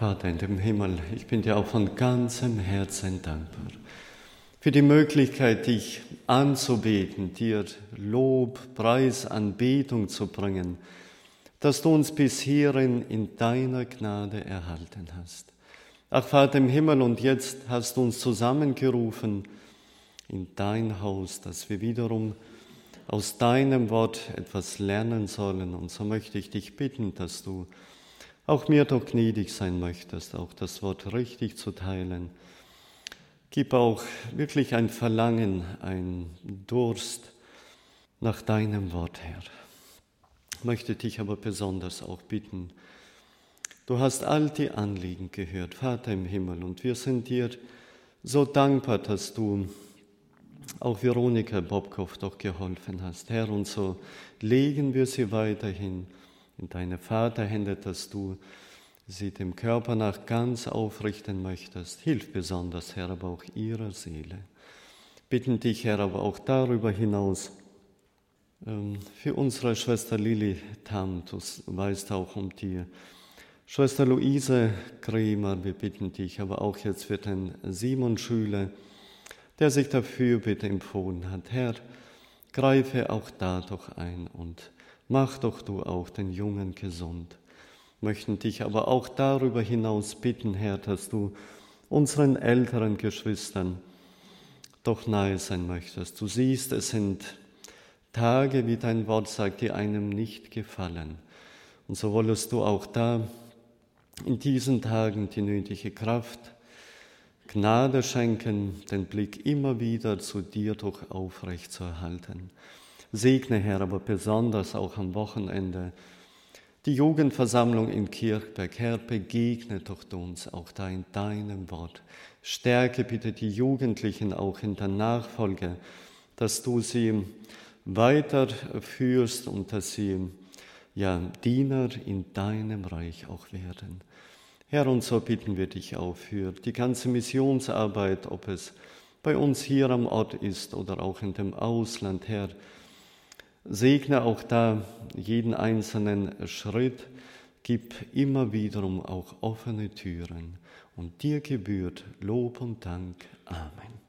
Vater in dem Himmel, ich bin dir auch von ganzem Herzen dankbar für die Möglichkeit, dich anzubeten, dir Lob, Preis, Anbetung zu bringen, dass du uns bis hierhin in deiner Gnade erhalten hast. Ach Vater im Himmel, und jetzt hast du uns zusammengerufen in dein Haus, dass wir wiederum aus deinem Wort etwas lernen sollen. Und so möchte ich dich bitten, dass du auch mir doch gnädig sein möchtest, auch das Wort richtig zu teilen. Gib auch wirklich ein Verlangen, ein Durst nach deinem Wort, Herr. Ich möchte dich aber besonders auch bitten, du hast all die Anliegen gehört, Vater im Himmel, und wir sind dir so dankbar, dass du auch Veronika Bobkow doch geholfen hast, Herr, und so legen wir sie weiterhin in deine Vaterhände, dass du sie dem Körper nach ganz aufrichten möchtest. Hilf besonders, Herr, aber auch ihrer Seele. Bitten dich, Herr, aber auch darüber hinaus für unsere Schwester Lili Tam, du weißt auch um die Schwester Luise Kremer, wir bitten dich, aber auch jetzt für den Simon Schüler, der sich dafür bitte empfohlen hat. Herr, greife auch da doch ein und mach doch du auch den Jungen gesund. Möchten dich aber auch darüber hinaus bitten, Herr, dass du unseren älteren Geschwistern doch nahe sein möchtest. Du siehst, es sind Tage, wie dein Wort sagt, die einem nicht gefallen. Und so wollest du auch da in diesen Tagen die nötige Kraft, Gnade schenken, den Blick immer wieder zu dir doch aufrecht zu erhalten. Segne, Herr, aber besonders auch am Wochenende die Jugendversammlung in Kirchberg. Herr, begegne doch uns auch da in deinem Wort. Stärke bitte die Jugendlichen auch in der Nachfolge, dass du sie weiterführst und dass sie Diener in deinem Reich auch werden. Herr, und so bitten wir dich auch für die ganze Missionsarbeit, ob es bei uns hier am Ort ist oder auch in dem Ausland, Herr. Segne auch da jeden einzelnen Schritt, gib immer wiederum auch offene Türen. Und dir gebührt Lob und Dank. Amen.